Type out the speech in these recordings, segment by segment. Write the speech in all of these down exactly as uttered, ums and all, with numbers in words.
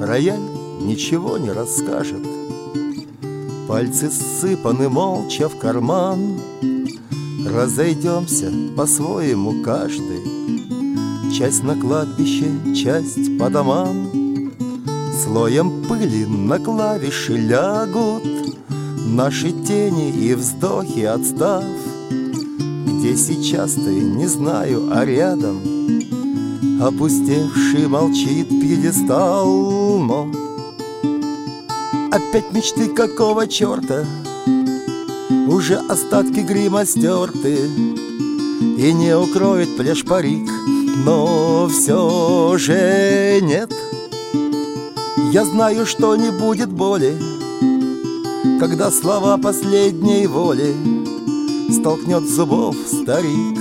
рояль ничего не расскажет. Пальцы ссыпаны молча в карман. Разойдемся по-своему каждый. Часть на кладбище, часть по домам. Слоем пыли на клавиши лягут наши тени и вздохи, отстав. Где сейчас ты, не знаю, а рядом опустевший молчит пьедестал. Но опять мечты какого черта? Уже остатки грима стерты, и не укроет плешь парик. Но все же нет. Я знаю, что не будет боли, когда слова последней воли столкнет с зубов старик.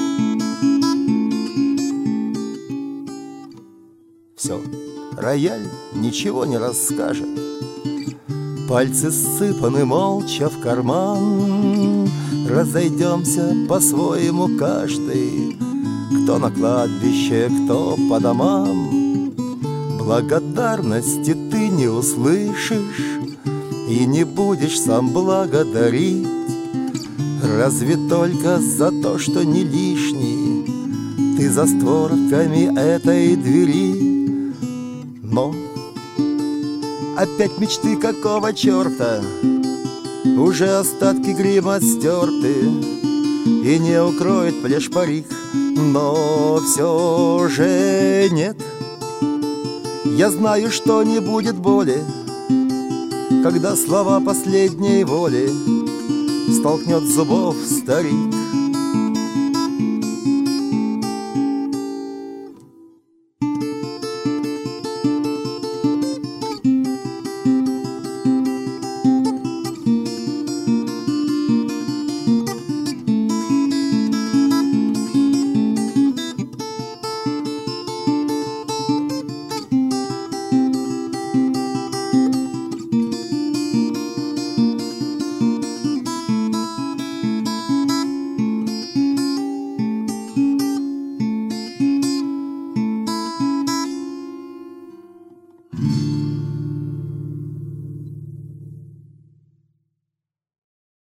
Все, рояль ничего не расскажет. Пальцы ссыпаны молча в карман. Разойдемся по-своему каждый, кто на кладбище, кто по домам. Благодарности ты не услышишь и не будешь сам благодарить, разве только за то, что не лишний ты за створками этой двери. Но опять мечты какого черта? Уже остатки грима стерты, и не укроет плешь парик. Но все же нет. Я знаю, что не будет боли, когда слова последней воли столкнет с зубов старик.